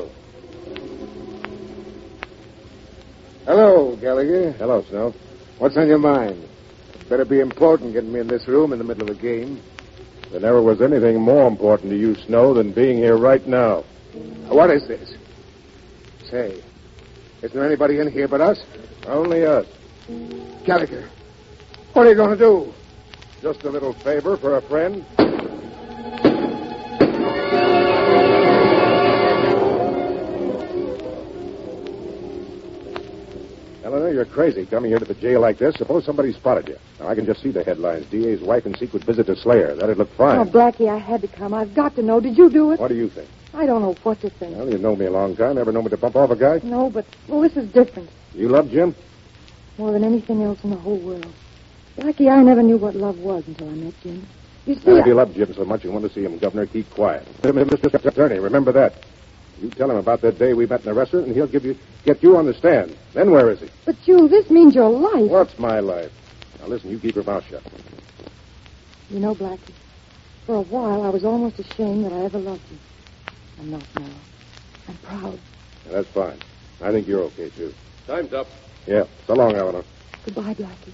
Hello, Gallagher.
Hello, Snow.
What's on your mind? Better be important getting me in this room in the middle of a game.
There never was anything more important to you, Snow, than being here right now.
What is this? Say, is there anybody in here but us?
Only us.
Gallagher, what are you going to do?
Just a little favor for a friend. Eleanor, you're crazy coming here to the jail like this. Suppose somebody spotted you. Now, I can just see the headlines. D A's wife in secret visit to Slayer. That'd look fine.
Oh, Blackie, I had to come. I've got to know. Did you do it?
What do you think?
I don't know what to think.
Well, you've known me a long time. Ever known me to bump off a guy?
No, but, well, this is different.
You love Jim?
More than anything else in the whole world. Blackie, I never knew what love was until I met Jim. You see,
Well, if
I...
you love Jim so much you want to see him, Governor, keep quiet. Mister Attorney, remember that. You tell him about that day we met in the restaurant, and he'll give you get you on the stand. Then where is he?
But, you, this means your life.
What's my life? Now, listen, you keep your mouth shut.
You know, Blackie, for a while I was almost ashamed that I ever loved you. I'm not now. I'm proud.
Yeah, that's fine. I think you're okay, too.
Time's up.
Yeah. So long, Eleanor.
Goodbye, Blackie.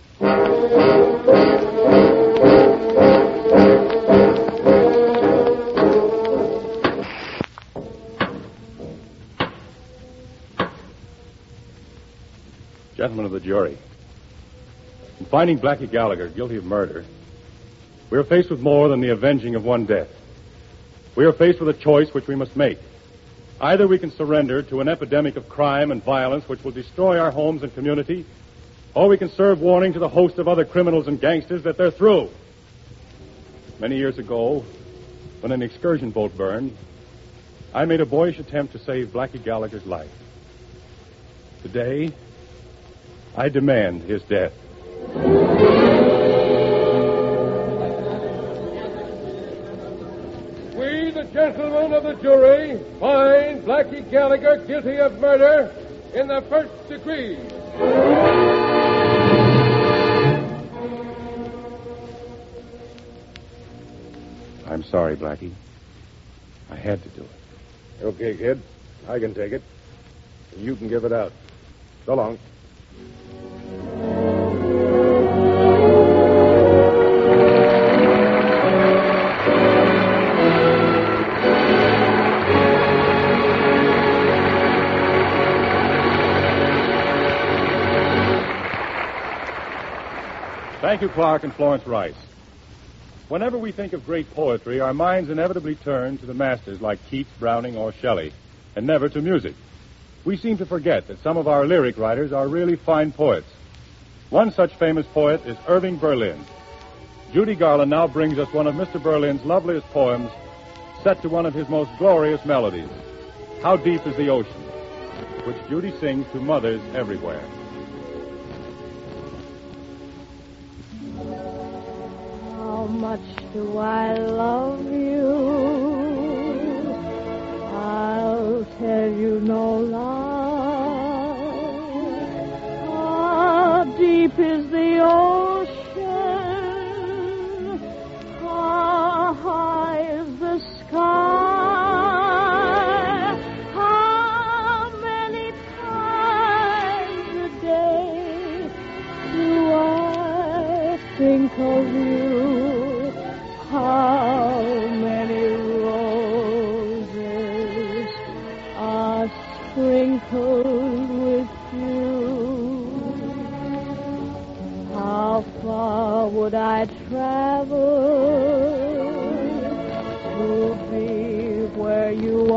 Gentlemen of the jury, in finding Blackie Gallagher guilty of murder, we are faced with more than the avenging of one death. We are faced with a choice which we must make. Either we can surrender to an epidemic of crime and violence which will destroy our homes and community, or we can serve warning to the host of other criminals and gangsters that they're through. Many years ago, when an excursion boat burned, I made a boyish attempt to save Blackie Gallagher's life. Today, I demand his death.
We, the gentlemen of the jury, find Blackie Gallagher guilty of murder in the first degree.
I'm sorry, Blackie. I had to do it.
Okay, kid. I can take it. And you can give it out. So long.
Thank you, Clark and Florence Rice. Whenever we think of great poetry, our minds inevitably turn to the masters like Keats, Browning, or Shelley, and never to music. We seem to forget that some of our lyric writers are really fine poets. One such famous poet is Irving Berlin. Judy Garland now brings us one of Mister Berlin's loveliest poems, set to one of his most glorious melodies, How Deep is the Ocean, which Judy sings to mothers everywhere.
much do I love you. I'll tell you no lie. How deep is the ocean? How high is the sky? How many times a day do I think of you? How many roses are sprinkled with you? How far would I travel to be where you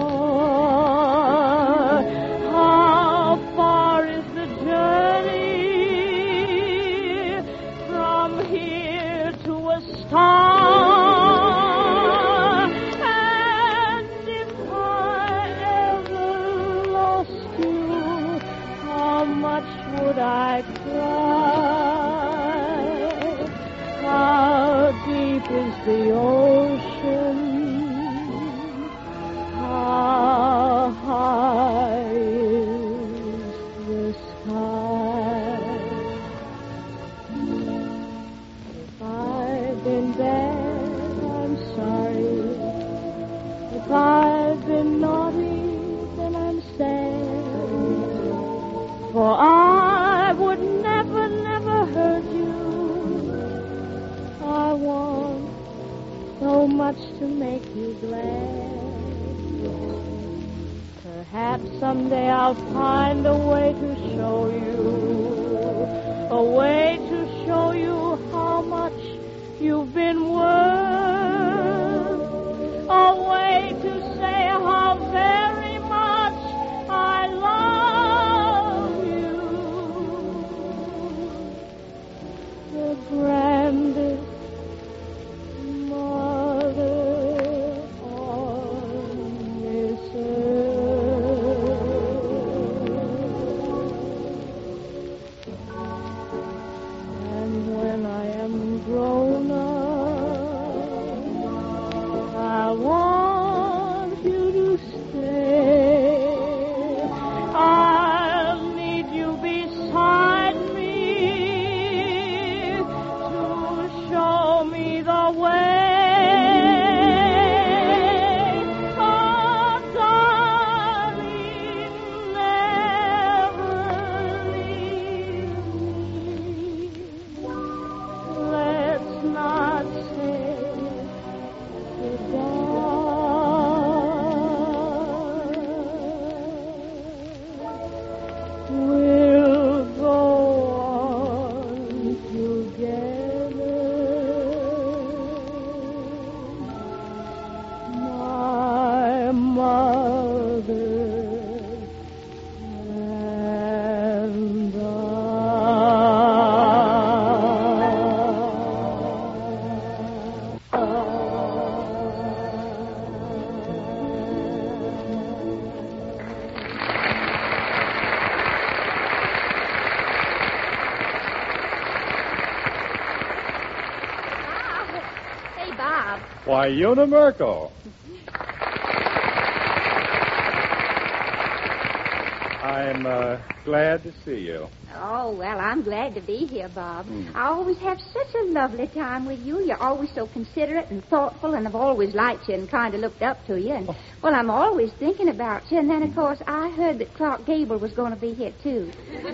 are? How far is the journey from here to a star? And if I ever lost you, how much would I cry? How deep is the ocean? How high is the sky? If I've been bad, I'm sorry. If I've been naughty, then I'm sad. For I would never, never hurt you. I want so much to make you glad. Perhaps someday I'll find a way to show you, a way to show you how much you've been worth, a way to say how very much I love you. The grandest mother on this earth. And when I am grown up, I want you to stay. I'll need you beside me to show me the way. Oh, darling, never leave me. Let's not say goodbye. We'll go on together. My mother and
Hey, Bob.
Why, Una Merkel. I'm uh, glad to see you.
Oh, well, I'm glad to be here, Bob.
Hmm.
I always have such a lovely time with you. You're always so considerate and thoughtful, and I've always liked you and kind of looked up to you. And,
Oh.
well, I'm always thinking about you. And then, of course, I heard that Clark Gable was going to be here, too.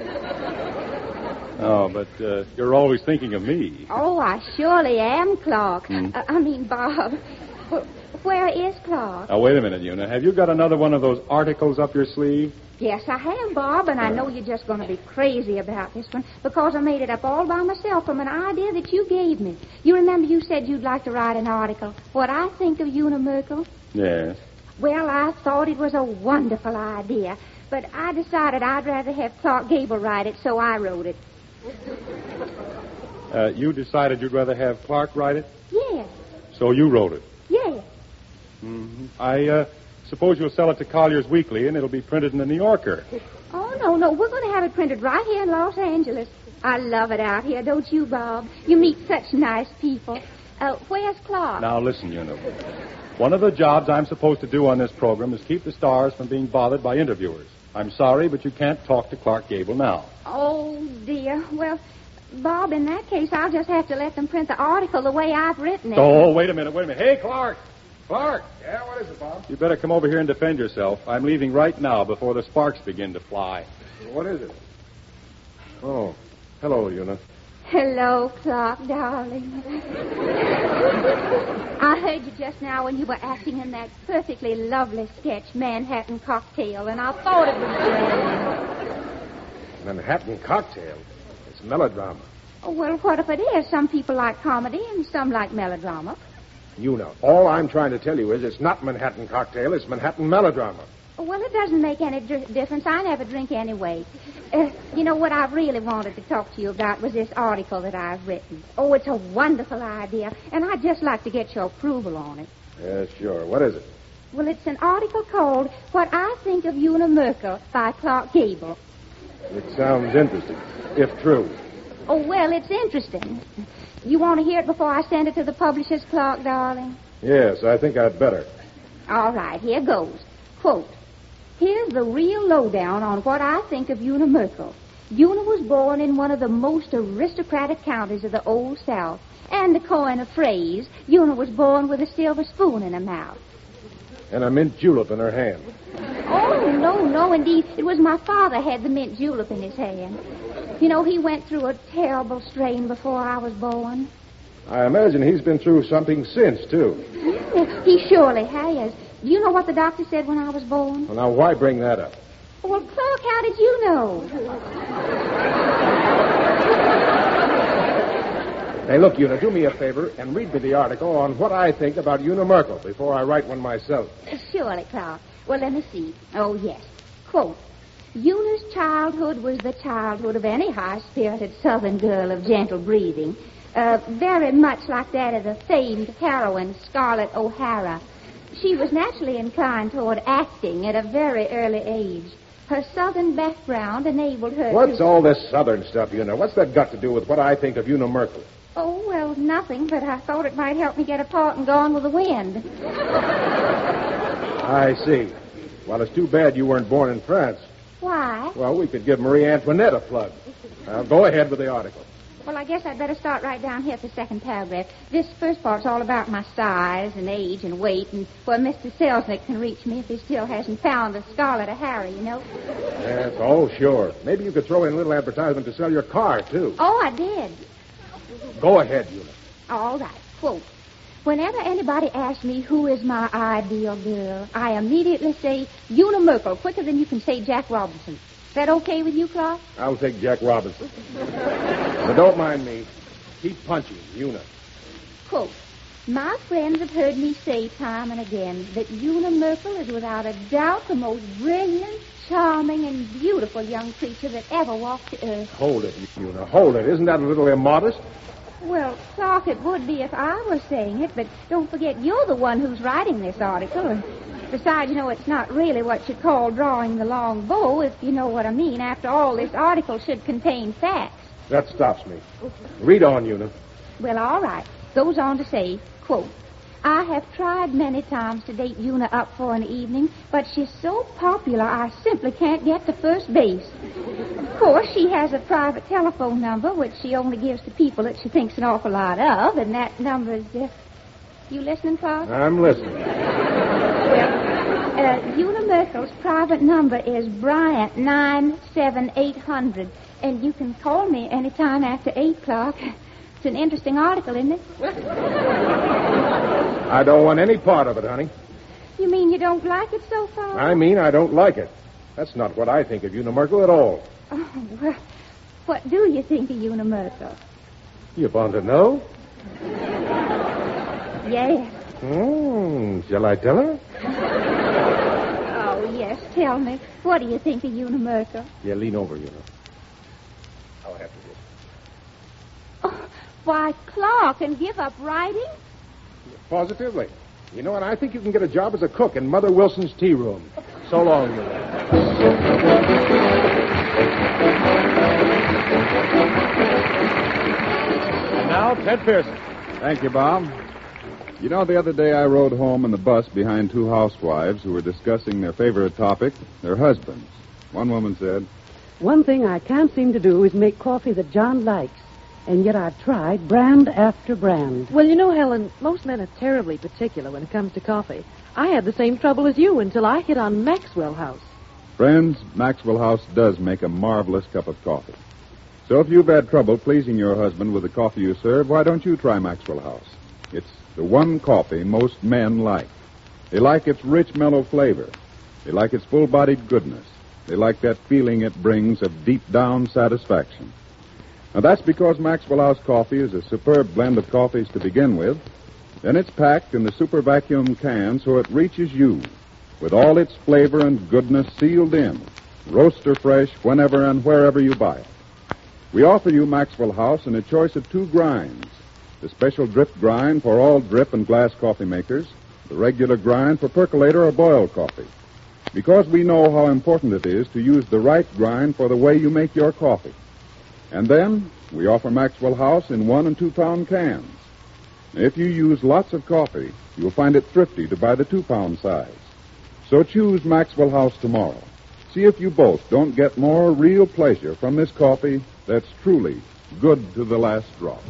Oh, but uh, you're always thinking of me.
Oh, I surely am, Clark.
Hmm.
Uh, I mean, Bob. Wh- Where is Clark?
Now, wait a minute, Una. Have you got another one of those articles up your sleeve?
Yes, I have, Bob, and I know you're just going to be crazy about this one because I made it up all by myself from an idea that you gave me. You remember you said you'd like to write an article, What I Think of Una Merkel?
Yes.
Well, I thought it was a wonderful idea, but I decided I'd rather have Clark Gable write it, so I wrote it.
Uh, you decided you'd rather have Clark write it,
Yes,
so you wrote it.
yes.
Mm-hmm. I uh, suppose you'll sell it to Collier's Weekly, and it'll be printed in the New Yorker.
Oh, no, no, we're going to have it printed right here in Los Angeles. I love it out here, don't you, Bob? You meet such nice people. Uh, where's Clark?
Now, listen, Una. One of the jobs I'm supposed to do on this program is keep the stars from being bothered by interviewers. I'm sorry, but you can't talk to Clark Gable now.
Oh, dear. Well, Bob, in that case, I'll just have to let them print the article the way I've written it.
Oh, wait a minute, wait a minute. Hey, Clark! Clark!
Yeah, what is it, Bob?
You better come over here and defend yourself. I'm leaving right now before the sparks begin to fly.
What is it? Oh, hello, Una.
Hello, Clark, darling. I heard you just now when you were acting in that perfectly lovely sketch, Manhattan Cocktail, and I thought it was great.
Manhattan Cocktail? It's melodrama.
Oh, well, what if it is? Some people like comedy and some like melodrama.
Una, all I'm trying to tell you is it's not Manhattan Cocktail, it's Manhattan melodrama.
Well, it doesn't make any dr- difference. I never drink anyway. Uh, you know, what I really wanted to talk to you about was this article that I've written. Oh, it's a wonderful idea, and I'd just like to get your approval on it.
Yeah, sure. What is it?
Well, it's an article called What I Think of Una Merkel by Clark Gable.
It sounds interesting, if true.
Oh, well, it's interesting. You want to hear it before I send it to the publishers, Clark, darling?
Yes, I think I'd better.
All right, here goes. Quote, here's the real lowdown on what I think of Una Merkel. Una was born in one of the most aristocratic counties of the Old South. And to coin a phrase, Una was born with a silver spoon in her mouth.
And a mint julep in her hand.
Oh, no, no, indeed. It was my father had the mint julep in his hand. You know, he went through a terrible strain before I was born.
I imagine he's been through something since, too.
Mm, he surely has. Do you know what the doctor said when I was born?
Well, now, why bring that up?
Well, Clark, how did you know?
Hey, look, Una, do me a favor and read me the article on what I think about Una Merkel before I write one myself.
Surely, Clark. Well, let me see. Oh, yes. Quote, Una's childhood was the childhood of any high-spirited Southern girl of gentle breathing, uh, very much like that of the famed heroine Scarlett O'Hara. She was naturally inclined toward acting at a very early age. Her Southern background enabled her
What's
to...
all this Southern stuff, Una? What's that got to do with what I think of Una Merkel?
Oh, well, nothing, but I thought it might help me get a part in Gone with the Wind.
I see. Well, it's too bad you weren't born in France.
Why?
Well, we could give Marie Antoinette a plug. Now, go ahead with the article.
Well, I guess I'd better start right down here at the second paragraph. This first part's all about my size and age and weight, and where Mister Selznick can reach me if he still hasn't found the Scarlet O'Hara, you know.
Yes, oh, sure. Maybe you could throw in a little advertisement to sell your car, too.
Oh, I did.
Go ahead, Una.
All right. Quote, whenever anybody asks me who is my ideal girl, I immediately say Una Merkel, quicker than you can say Jack Robinson. Is that okay with you, Clark?
I'll take Jack Robinson. But don't mind me. Keep punching, Una.
Quote, my friends have heard me say time and again that Una Merkel is without a doubt the most brilliant, charming, and beautiful young creature that ever walked the earth.
Hold it, Una. Hold it. Isn't that a little immodest?
Well, Clark, it would be if I were saying it, but don't forget you're the one who's writing this article. And besides, you know, it's not really what you call drawing the long bow, if you know what I mean. After all, this article should contain facts.
That stops me. Read on, Una.
Well, all right. Goes on to say, quote, I have tried many times to date Una up for an evening, but she's so popular I simply can't get to first base. Of course, she has a private telephone number, which she only gives to people that she thinks an awful lot of, and that number is... Uh... You listening, Clark?
I'm listening.
Well, uh, Una Merkel's private number is Bryant nine seven eight hundred, and you can call me any time after eight o'clock. It's an interesting article, isn't it?
I don't want any part of it, honey.
You mean you don't like it so far?
I mean I don't like it. That's not what I think of Una Merkel at all.
Oh, well, what do you think of Una Merkel?
You want to know?
Yes.
Hmm, shall I tell her?
Oh, yes, tell me. What do you think of Una Merkel?
Yeah, lean over, Una. I'll have to do it.
Oh, why, Clark, and give up writing?
Positively. You know what? I think you can get a job as a cook in Mother Wilson's tea room. So long, Una.
And now, Ted Pearson.
Thank you, Bob. You know, the other day I rode home in the bus behind two housewives who were discussing their favorite topic, their husbands. One woman said,
"One thing I can't seem to do is make coffee that John likes. And yet I've tried brand after brand."
Well, you know, Helen, most men are terribly particular when it comes to coffee. I had the same trouble as you until I hit on Maxwell House.
Friends, Maxwell House does make a marvelous cup of coffee. So if you've had trouble pleasing your husband with the coffee you serve, why don't you try Maxwell House? It's the one coffee most men like. They like its rich, mellow flavor. They like its full-bodied goodness. They like that feeling it brings of deep-down satisfaction. Now, that's because Maxwell House coffee is a superb blend of coffees to begin with. Then it's packed in the super vacuum can so it reaches you with all its flavor and goodness sealed in, roaster fresh whenever and wherever you buy it. We offer you Maxwell House in a choice of two grinds. The special drip grind for all drip and glass coffee makers, the regular grind for percolator or boiled coffee. Because we know how important it is to use the right grind for the way you make your coffee. And then we offer Maxwell House in one and two pound cans. If you use lots of coffee, you'll find it thrifty to buy the two pound size. So choose Maxwell House tomorrow. See if you both don't get more real pleasure from this coffee that's truly good to the last drop.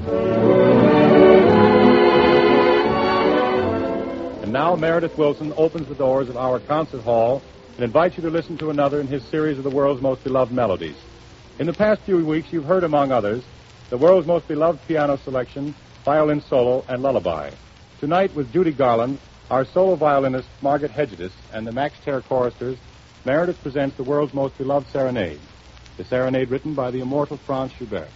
And now Meredith Wilson opens the doors of our concert hall and invites you to listen to another in his series of the world's most beloved melodies. In the past few weeks, you've heard, among others, the world's most beloved piano selection, violin solo, and lullaby. Tonight, with Judy Garland, our solo violinist, Margaret Hedges, and the Max Terre choristers, Meredith presents the world's most beloved serenade, the serenade written by the immortal Franz Schubert.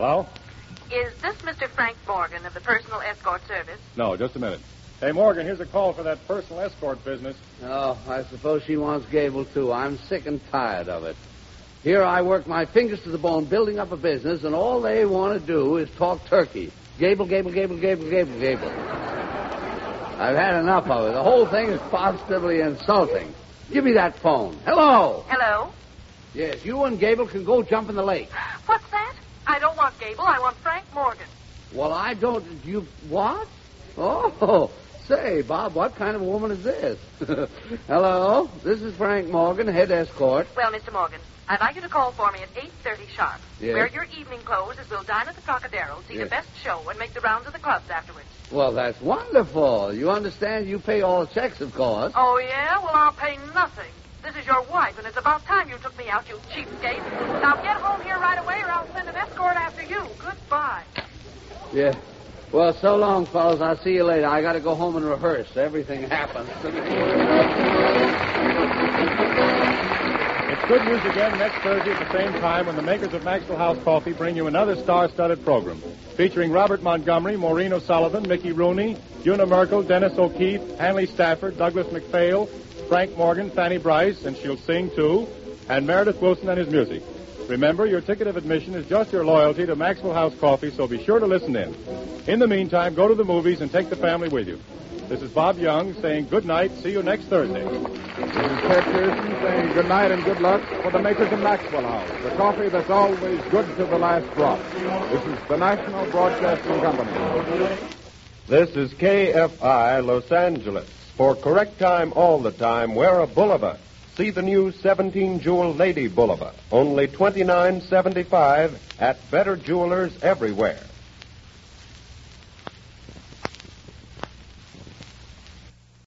Hello?
Is this Mister Frank Morgan of the Personal Escort Service?
No, just a minute. Hey, Morgan, here's a call for that personal escort business.
Oh, I suppose she wants Gable, too. I'm sick and tired of it. Here I work my fingers to the bone building up a business, and all they want to do is talk turkey. Gable, Gable, Gable, Gable, Gable, Gable. I've had enough of it. The whole thing is positively insulting. Give me that phone. Hello?
Hello?
Yes, you and Gable can go jump in the lake.
What's that? I don't want Gable. I want Frank Morgan.
Well, I don't... You... What? Oh, say, Bob, what kind of a woman is this? Hello? This is Frank Morgan, head escort.
Well, Mister Morgan, I'd like you to call for me at eight thirty sharp.
Yes.
Wear your evening clothes as we'll dine at the Trocadero, see
Yes.
the best show, and make the rounds of the clubs afterwards.
Well, that's wonderful. You understand you pay all the checks, of course.
Oh, yeah? Well, I'll pay nothing. This is your wife, and it's about time you took me out, you cheapskate. Now get home here right away, or I'll send an escort after you. Goodbye.
Yeah. Well, so long, fellas. I'll see you later. I got to go home and rehearse. Everything happens to me.
It's good news again next Thursday at the same time when the makers of Maxwell House Coffee bring you another star-studded program featuring Robert Montgomery, Maureen O'Sullivan, Mickey Rooney, Una Merkel, Dennis O'Keefe, Hanley Stafford, Douglas McPhail, Frank Morgan, Fanny Bryce, and she'll sing too, and Meredith Wilson and his music. Remember, your ticket of admission is just your loyalty to Maxwell House Coffee, so be sure to listen in. In the meantime, go to the movies and take the family with you. This is Bob Young saying good night. See you next Thursday.
This is Ted Pearson saying good night and good luck for the makers of Maxwell House, the coffee that's always good to the last drop. This is the National Broadcasting Company.
This is K F I Los Angeles. For correct time all the time, wear a Bulova. See the new seventeen jewel Lady Bulova. Only twenty-nine seventy-five at better jewelers everywhere.